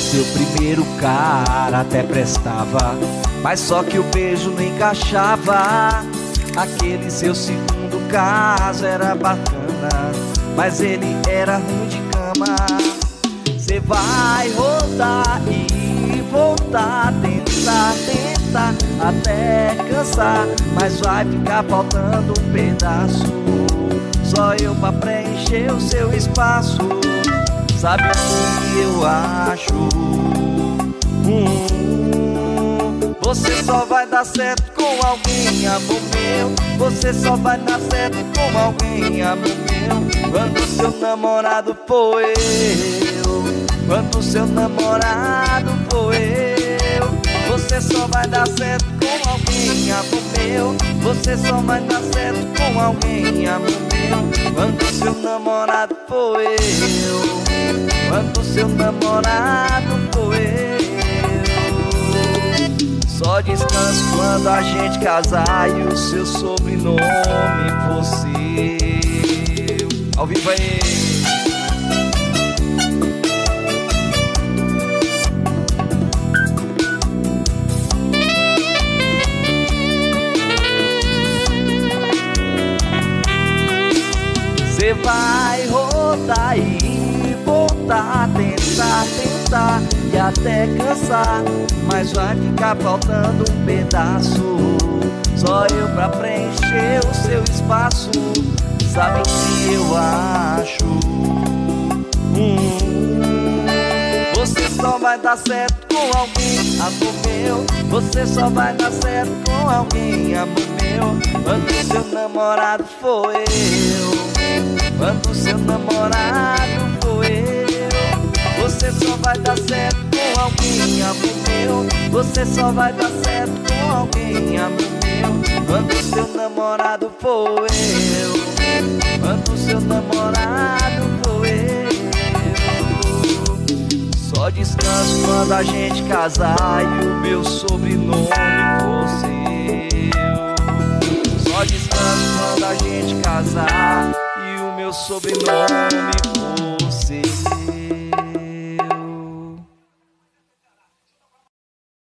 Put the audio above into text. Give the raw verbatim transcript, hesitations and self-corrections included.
seu primeiro cara até prestava, mas só que o beijo não encaixava. Aquele seu segundo caso era bacana, mas ele era ruim de cama. Cê vai rodar e voltar, tentar, tentar até cansar, mas vai ficar faltando um pedaço, só eu pra preencher o seu espaço. Sabe o que eu acho? Hum, você só vai dar certo com alguém, amor meu. Você só vai dar certo com alguém, amor meu, quando seu namorado for eu, quando seu namorado for eu. Você só vai dar certo com alguém, amor meu. Você só vai dar certo com alguém, amor meu, quando seu namorado for eu, quando seu namorado for eu. Só descanso quando a gente casar e o seu sobrenome for seu. Ao vivo aí. Cê vai rodar e voltar, tentar, tentar e até cansar, mas vai ficar faltando um pedaço, só eu pra preencher o seu espaço. Sabe o que eu acho? Hum, você só vai dar certo com alguém, amor meu. Você só vai dar certo com alguém, amor meu, quando seu namorado for eu, quando seu namorado for eu. Você só vai dar certo com alguém, amor meu. Você só vai dar certo com alguém, amor meu, quando seu namorado for eu, quando seu namorado for eu. Só descanso quando a gente casar e o meu sobrenome for seu. Só descanso quando a gente casar e o meu sobrenome